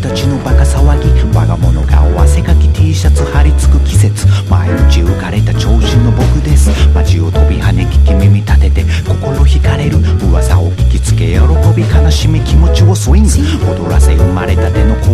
たちのバカ騒ぎ、我が物顔汗かき T シャツ張り付く季節、毎日浮かれた調子の僕です。街を飛び跳ね聞き耳立てて心惹かれる噂を聞きつけ、喜び悲しみ気持ちをスイング、踊らせ生まれたての